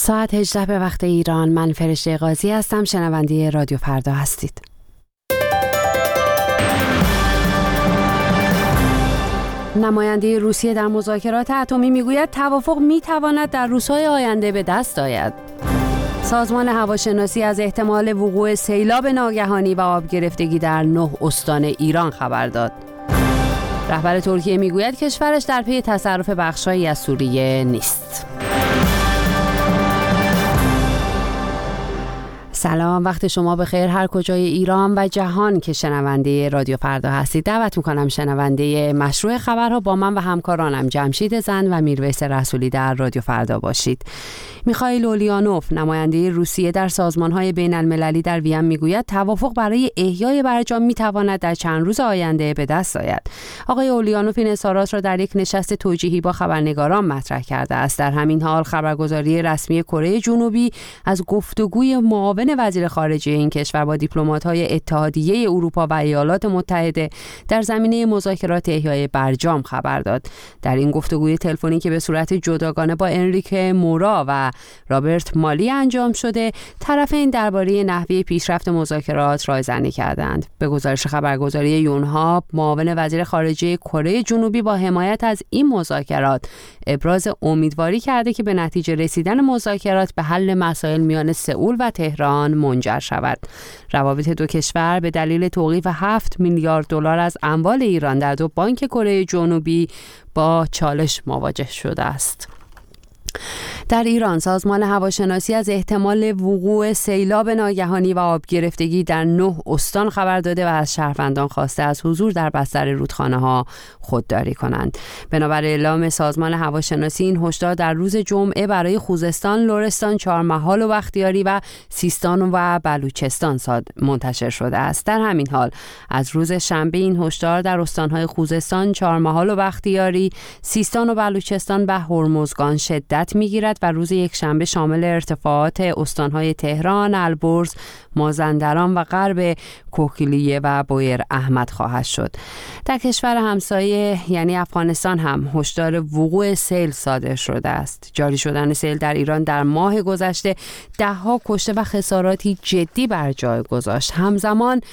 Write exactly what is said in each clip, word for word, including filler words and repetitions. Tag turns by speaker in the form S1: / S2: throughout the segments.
S1: ساعت هجده به وقت ایران. من فرشته قاضی هستم. شنونده رادیو فردا هستید. نماینده روسیه در مذاکرات اتمی میگوید توافق میتواند در روزهای آینده به دست آید. سازمان هواشناسی از احتمال وقوع سیلاب ناگهانی و آب گرفتگی در نه استان ایران خبر داد. رهبر ترکیه میگوید کشورش در پی تصرف بخش‌هایی از سوریه نیست. سلام، وقت شما بخیر هر کجای ایران و جهان که شنونده رادیو فردا هستید. دعوت می‌کنم شنونده مشروع خبرها با من و همکارانم جمشید زند و میرویس رسولی در رادیو فردا باشید. میخائیل اولیانوف نماینده روسیه در سازمان‌های بین‌المللی در وین میگوید توافق برای احیای برجام میتواند در چند روز آینده به دست آید. آقای اولیانوف این اظهارات را در یک نشست توجیهی با خبرنگاران مطرح کرده است. در همین حال خبرگزاری رسمی کره جنوبی از گفتگوی معاون وزیر خارجه این کشور با دیپلمات‌های اتحادیه اروپا و ایالات متحده در زمینه مذاکرات احیای برجام خبر داد. در این گفتگوی تلفنی که به صورت جداگانه با انریکه مورا و رابرت مالی انجام شده، طرفین درباره نحوه پیشرفت مذاکرات رایزنی کردند. به گزارش خبرگزاری یونهاب، معاون وزیر خارجه کره جنوبی با حمایت از این مذاکرات ابراز امیدواری کرده که به نتیجه رسیدن مذاکرات به حل مسائل میان سئول و تهران منجر شود. روابط دو کشور به دلیل توقیف هفت میلیارد دلار از اموال ایران در دو بانک کره جنوبی با چالش مواجه شده است. در ایران سازمان هواشناسی از احتمال وقوع سیلاب ناگهانی و آب گرفتگی در نه استان خبر داده و از شهروندان خواسته از حضور در بستر رودخانه‌ها خودداری کنند. بنابر اعلام سازمان هواشناسی این هشدار در روز جمعه برای خوزستان، لرستان، چهارمحال و بختیاری و سیستان و بلوچستان منتشر شده است. در همین حال از روز شنبه این هشدار در استان‌های خوزستان، چهارمحال و بختیاری، سیستان و بلوچستان و هرمزگان شدت میگیرد و روز یک شنبه شامل ارتفاعات استان‌های تهران، البرز، مازندران و غرب کوکلیه و بویر احمد خواهد شد. در کشور همسایه یعنی افغانستان هم هشدار وقوع سیل صادر شده است. جاری شدن سیل در ایران در ماه گذشته ده‌ها کشته و خساراتی جدی بر جای گذاشت. همزمان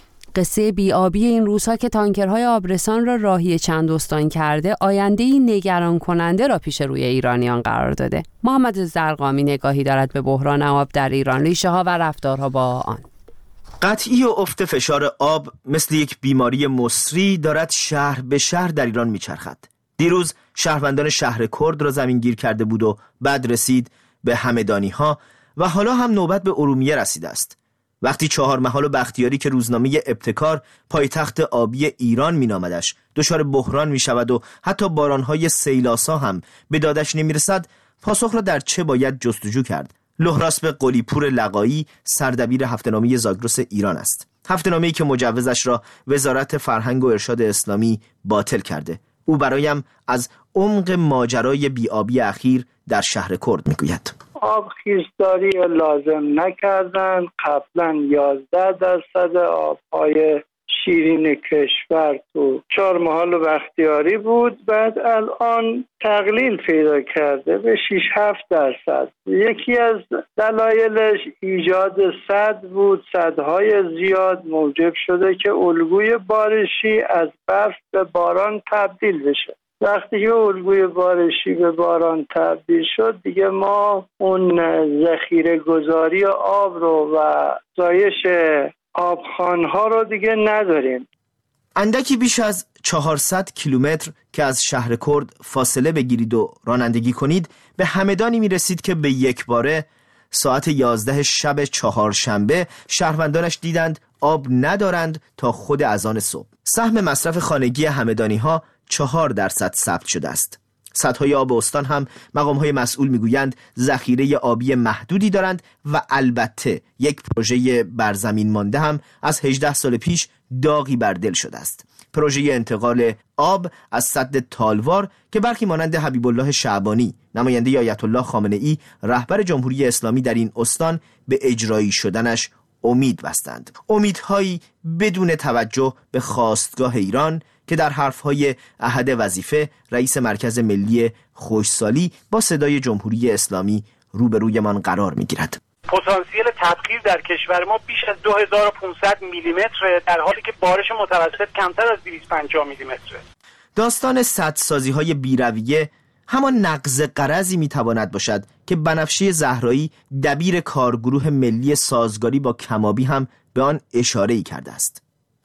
S1: قصه بی‌آبی این روزها که تانکرهای آبرسان را راهی چند استان کرده، آینده‌ای نگران کننده را پیش روی ایرانیان قرار داده. محمد زرقامی نگاهی دارد به بحران آب در ایران، ریشه‌ها و رفتارها با آن.
S2: قطعی و افت فشار آب مثل یک بیماری مصری دارد شهر به شهر در ایران میچرخد. دیروز شهروندان شهر کرد را زمین گیر کرده بود و بعد رسید به همدانی‌ها و حالا هم نوبت به ارومیه رسیده است. وقتی چهارمحال و بختیاری که روزنامه ابتکار پایتخت آبی ایران مینامدش دچار بحران می شود و حتی بارانهای سیلاسا هم به دادش نمی رسد، پاسخ را در چه باید جستجو کرد؟ لهراسب قلیپور لقایی سردبیر هفته‌نامه زاگرس ایران است. هفته‌نامه‌ای که مجوزش را وزارت فرهنگ و ارشاد اسلامی باطل کرده. او برایم از عمق ماجرای بی‌آبی اخیر در شهر کرد میگوید.
S3: آب خیزداری لازم نکردن. قبلا یازده درصد آبهای شیرین کشور تو چهارمحال و بختیاری بود، بعد الان تقلیل پیدا کرده به شش هفت درصد. یکی از دلایلش ایجاد سد بود. سدهای زیاد موجب شده که الگوی بارشی از برف به باران تبدیل بشه. وقتی که الگوی بارشی به باران تبدیل شد، دیگه ما اون ذخیره گذاری آب رو و زایش آبخوان‌ها رو دیگه نداریم.
S2: اندکی بیش از چهارصد کیلومتر که از شهر کرد فاصله بگیرید و رانندگی کنید، به همدانی میرسید که به یک باره ساعت یازده شب چهارشنبه شهروندانش دیدند آب ندارند تا خود اذان صبح. سهم مصرف خانگی همدانی ها چهار درصد ثبت شده است. سدهای آب استان هم مقام‌های مسئول میگویند ذخیره آبی محدودی دارند و البته یک پروژه برزمین مانده هم از هجده سال پیش داغی بر دل شده است. پروژه انتقال آب از سد تالوار که برخی مانند حبیب الله شعبانی نماینده آیت الله خامنه ای رهبر جمهوری اسلامی در این استان به اجرایی شدنش امید بستند. امیدهایی بدون توجه به خواستگاه ایران که در حرفهای احد وظیفه رئیس مرکز ملی خوشسالی با صدای جمهوری اسلامی روبرویمان قرار میگیرد.
S4: پتانسیل تبخیر در کشور ما بیش از دو هزار و پانصد میلیمتر، در حالی که بارش متوسط کمتر از دویست و پنجاه میلیمتره.
S2: داستان سدسازی‌های بی‌رویه همان نقض غرضی میتواند باشد که بنفشه زهرایی دبیر کارگروه ملی سازگاری با کمابی هم به آن اشاره‌ای کرده است.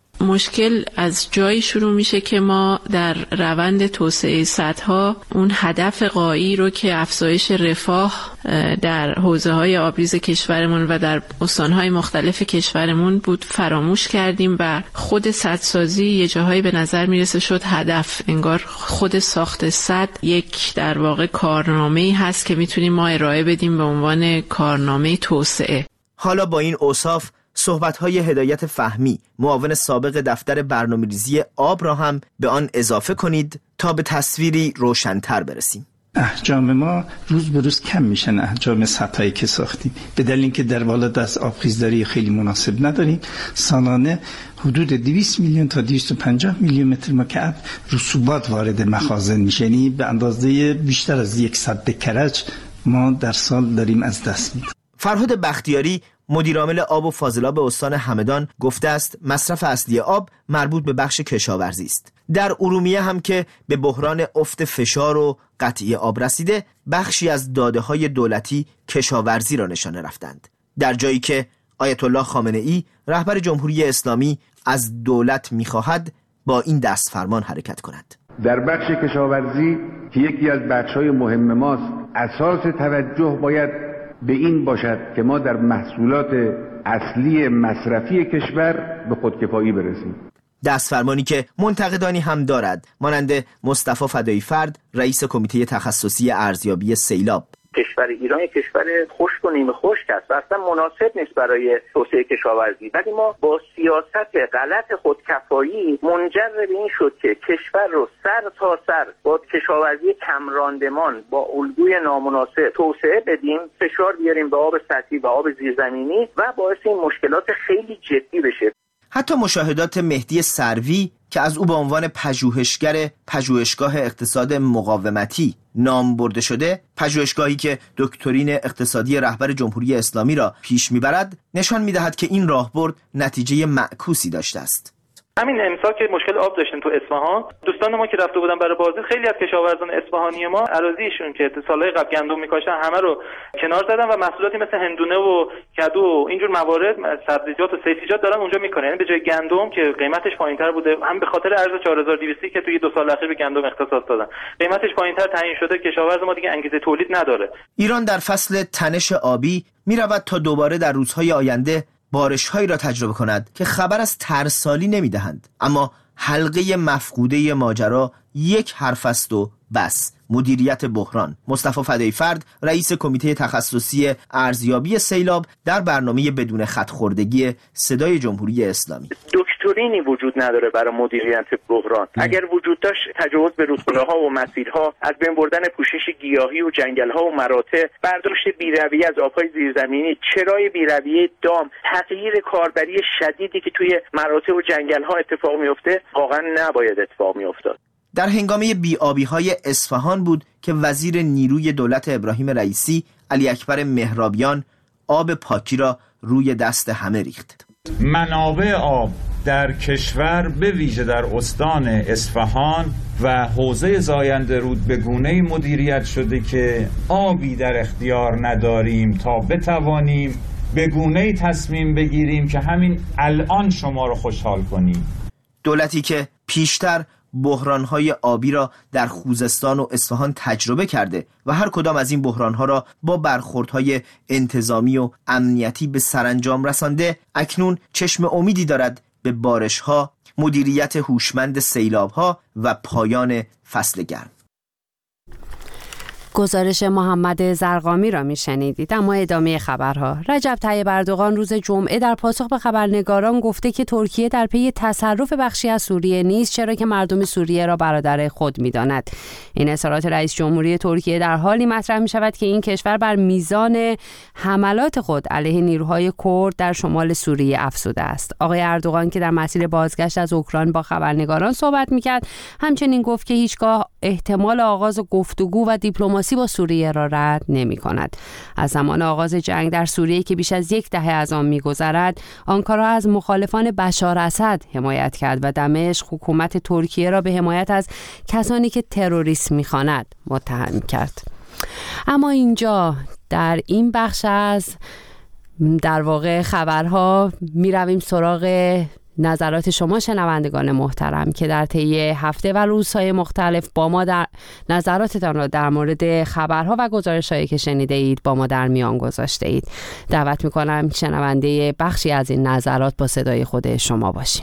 S5: مشکل از جایی شروع میشه که ما در روند توسعه سدها اون هدف غایی رو که افزایش رفاه در حوزه‌های آبریز کشورمون و در استان‌های مختلف کشورمون بود فراموش کردیم و خود سدسازی یه جاهایی به نظر میرسه شد هدف. انگار خود ساخت سد یک در واقع کارنامه‌ای هست که میتونیم ما ارائه بدیم به عنوان کارنامه توسعه.
S2: حالا با این اوصاف صحبت‌های هدایت فهمی، معاون سابق دفتر برنامه‌ریزی آب را هم به آن اضافه کنید تا به تصویری روشن‌تر برسیم.
S6: احجام ما روز به روز کم میشن، احجام سطحی که ساختیم، به دلیل اینکه در بالادست آبخیزداری خیلی مناسب نداریم. سالانه حدود دویست میلیون تا دویست و پنجاه میلیون متر مکعب رسوبات وارد مخازن میشه، یعنی به اندازه بیشتر از صد کرج ما در سال داریم از دست میدیم.
S2: فرهاد بختیاری مدیرعامل آب و فاضلاب استان همدان گفته است مصرف اصلی آب مربوط به بخش کشاورزی است. در ارومیه هم که به بحران افت فشار و قطعی آب رسیده، بخشی از داده‌های دولتی کشاورزی را نشانه رفتند، در جایی که آیت الله خامنه ای رهبر جمهوری اسلامی از دولت می‌خواهد با این دست فرمان حرکت کند.
S7: در بخش کشاورزی که یکی از بخش‌های مهم ماست، اساس توجه باید به این باشد که ما در محصولات اصلی مصرفی کشور به خودکفایی برسیم.
S2: دست فرمانی که منتقدانی هم دارد، مانند مصطفی فدایی فرد، رئیس کمیته تخصصی ارزیابی سیلاب.
S8: کشور ایران یک کشور خشک و نیمه خشک است و اصلا مناسب نیست برای توسعه کشاورزی، ولی ما با سیاست غلط خودکفایی منجر به این شد که کشور رو سر تا سر با کشاورزی کم راندمان با الگوی نامناسب توسعه بدیم، فشار بیاریم به آب سطحی و آب زیرزمینی و باعث این مشکلات خیلی جدی بشه.
S2: حتی مشاهدات مهدی سروی که از او به عنوان پژوهشگر پژوهشگاه اقتصاد مقاومتی نام برده شده، پژوهشگاهی که دکترین اقتصادی رهبر جمهوری اسلامی را پیش میبرد، نشان میدهد که این راهبرد نتیجه معکوسی داشته است.
S4: همین امسال که مشکل آب داشتیم تو اصفهان، دوستان ما که رفته بودن برای بازدید، خیلی از کشاورزان اصفهانی ما اراضیشون که سالهای قبل گندم میکاشتن همه رو کنار زدن و محصولاتی مثل هندونه و کدو و اینجور موارد، سبزیجات و سبزیجات دارن اونجا میکنن. یعنی به جای گندم که قیمتش پایینتر بوده، هم به خاطر ارز چهار هزار و دویست که توی دو سال اخیر به گندم اختصاص دادن، قیمتش پایینتر تعیین شده، کشاورز ما دیگه انگیزه تولید نداره.
S2: ایران در فصل تنش آبی میرود تا دوباره در روزهای آینده بارش‌هایی را تجربه کند که خبر از ترسالی نمی‌دهند، اما حلقه مفقوده ماجرا یک حرف است و بس: مدیریت بحران. مصطفی فدایی فرد، رئیس کمیته تخصصی ارزیابی سیلاب، در برنامه بدون خط‌خوردگی صدای جمهوری اسلامی.
S8: دکترینی وجود نداره برای مدیریت بحران. اگر وجود داشت، تجاوز به رودخانه‌ها و مسیرها، از بین بردن پوشش گیاهی و جنگل‌ها و مراتع، برداشت بی‌رویه از آب‌های زیرزمینی، چرای بی‌رویه دام، تغییر کاربری شدیدی که توی مراتع و جنگل‌ها اتفاق میفته، واقعا نباید اتفاق میافتاد.
S2: در هنگامه بی‌آبی‌های اصفهان بود که وزیر نیروی دولت ابراهیم رئیسی، علی اکبر مهرابیان، آب پاکی را روی دست همه ریخت.
S9: منابع آب در کشور به ویژه در استان اصفهان و حوزه زاینده رود به گونه‌ای مدیریت شده که آبی در اختیار نداریم تا بتوانیم به گونه‌ای تصمیم بگیریم که همین الان شما رو خوشحال کنیم.
S2: دولتی که پیشتر بحران‌های آبی را در خوزستان و اصفهان تجربه کرده و هر کدام از این بحران‌ها را با برخوردهای انتظامی و امنیتی به سرانجام رسانده، اکنون چشم امیدی دارد به بارش‌ها، مدیریت هوشمند سیلاب‌ها و پایان فصل گرم.
S1: گزارش محمد زرقامی را میشنیدید. اما ادامه خبرها. رجب طیب اردوغان روز جمعه در پاسخ به خبرنگاران گفته که ترکیه در پی تصرف بخشی از سوریه نیست، چرا که مردم سوریه را برادر خود می‌داند. این اظهارات رئیس جمهوری ترکیه در حالی مطرح می‌شود که این کشور بر میزان حملات خود علیه نیروهای کرد در شمال سوریه افزوده است. آقای اردوغان که در مسیر بازگشت از اوکراین با خبرنگاران صحبت می‌کرد، همچنین گفت که هیچگاه احتمال آغاز گفتگو و دیپلماسی دیپلماسی با سوریه را رد نمی کند. از زمان آغاز جنگ در سوریه که بیش از یک دهه از آن می گذرد، آنکارا از مخالفان بشار اسد حمایت کرد و دمشق حکومت ترکیه را به حمایت از کسانی که تروریست می خواند متهم کرد. اما اینجا در این بخش از در واقع خبرها می رویم سراغ نظرات شما شنوندگان محترم که در طی هفته و روزهای مختلف با ما در نظراتتان را در مورد خبرها و گزارش‌هایی که شنیده اید با ما در میان گذاشته اید. دعوت می‌کنم شنونده بخشی از این نظرات با صدای خود شما باشیم.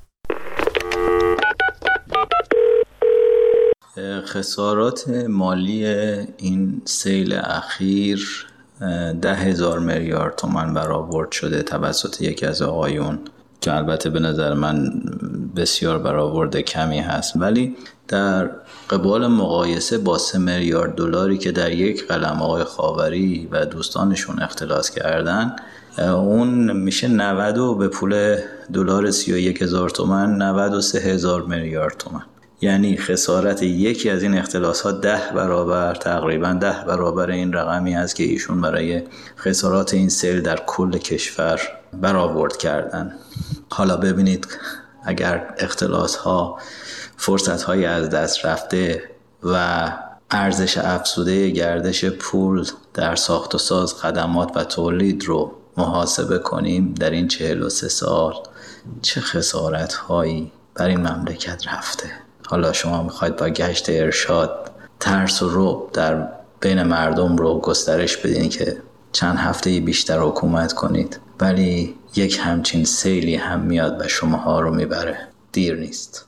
S10: خسارات مالی این سیل اخیر ده هزار میلیارد تومان برآورد شده توسط یکی از آقایون که البته به نظر من بسیار برآورد کمی هست، ولی در قبال مقایسه با سه میلیارد دلاری که در یک قلم آقای خاوری و دوستانشون اختلاس کردن، اون میشه نود و به پول دلار سی و یک هزار تومان نود و سه هزار میلیارد تومان. یعنی خسارت یکی از این اختلاس ها ده برابر تقریبا ده برابر این رقمی است که ایشون برای خسارات این سیل در کل کشور برآورد کردن. حالا ببینید اگر اختلاس ها فرصت های از دست رفته و ارزش افزوده گردش پول در ساخت و ساز خدمات و تولید رو محاسبه کنیم در این چهل و سه سال چه خسارت هایی بر این مملکت رفته. حالا شما میخواید با گشت ارشاد ترس و رعب در بین مردم رو گسترش بدین که چند هفته بیشتر حکومت کنید، ولی یک همچین سیلی هم میاد و شماها رو میبره. دیر نیست.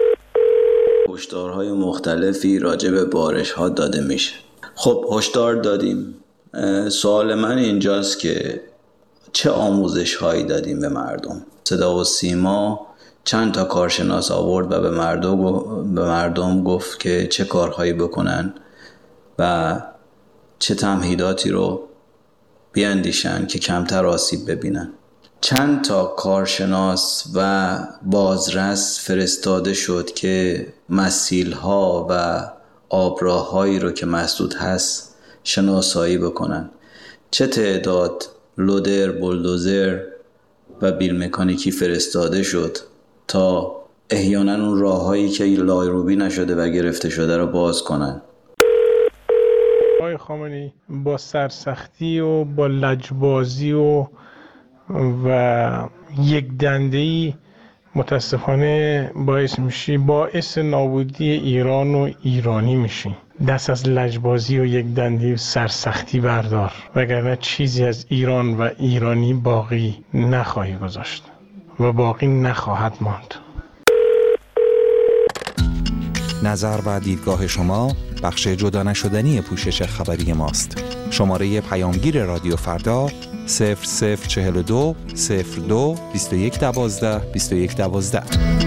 S10: هشدارهای مختلفی راجع به بارش ها داده میشه. خب هشدار دادیم. سوال من اینجاست که چه آموزش هایی دادیم به مردم؟ صدا و سیما چند تا کارشناس آورد و به مردم به مردم گفت که چه کارهایی بکنن و چه تمهیداتی رو بیاندیشن که کمتر آسیب ببینن. چند تا کارشناس و بازرس فرستاده شد که مسیل‌ها و آبراهایی رو که مسدود هست شناسایی بکنن. چه تعداد لودر، بولدوزر و بیل مکانیکی فرستاده شد تا احیانا اون راههایی که لایروبی نشده و گرفته شده رو باز کنن.
S11: آقای خامنه‌ای با سرسختی و با لجبازی و و یک دنده‌ای متاسفانه باعث میشی باعث نابودی ایران و ایرانی میشی. دست از لجبازی و یک دنده‌ای سرسختی بردار، وگرنه چیزی از ایران و ایرانی باقی نخواهی گذاشت و باقی نخواهد ماند.
S12: نظر و دیدگاه شما بخش جدا نشدنی پوشش خبری ماست. شماره پیامگیر رادیو فردا صفر صفر چهل و دو صفر دو بیست و یک دوازده بیست و یک دوازده.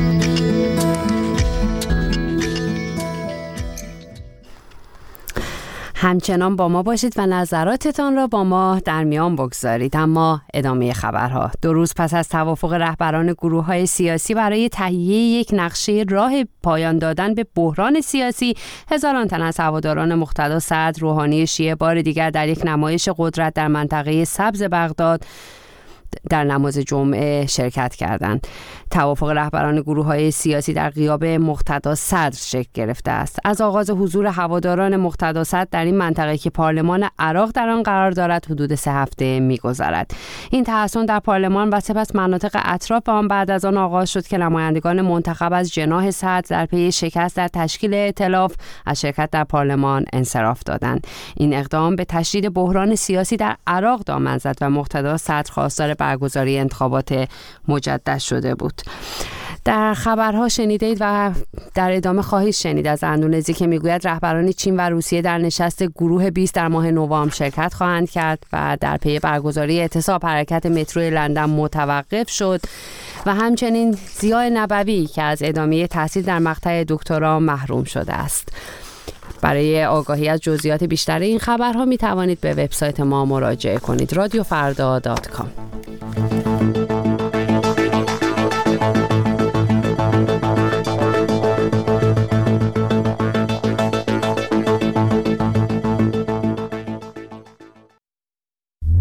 S1: همچنان با ما باشید و نظراتتان را با ما در میان بگذارید. اما ادامه خبرها. دو روز پس از توافق رهبران گروه‌های سیاسی برای تهیه یک نقشه راه پایان دادن به بحران سیاسی، هزاران تن از هواداران مقتدا سعد روحانی شیعه بار دیگر در یک نمایش قدرت در منطقه سبز بغداد در نماز جمعه شرکت کردند. توافق رهبران گروه‌های سیاسی در غیاب مقتدا صدر شکل گرفته است. از آغاز حضور هواداران مقتدا صدر در این منطقه که پارلمان عراق در آن قرار دارد حدود سه هفته می‌گذرد. این تحسن در پارلمان و سپس مناطق اطراف آن بعد از آن آغاز شد که نمایندگان منتخب از جناح صدر در پی شکست در تشکیل ائتلاف از شرکت در پارلمان انصراف دادند. این اقدام به تشدید بحران سیاسی در عراق دامن زد و مقتدا صدر خواستار برگزاری انتخابات مجدد شده بود. در خبرها شنیدید و در ادامه خواهید شنید از اندونزی که میگوید رهبران چین و روسیه در نشست گروه بیست در ماه نوامبر شرکت خواهند کرد و در پی برگزاری اعتصاب حرکت مترو لندن متوقف شد و همچنین ضیاء نبوی که از ادامه تحصیل در مقطع دکترا محروم شده است. برای آگاهی از جزئیات بیشتر این خبرها می توانید به وبسایت ما مراجعه کنید رادیو فردا دات کام.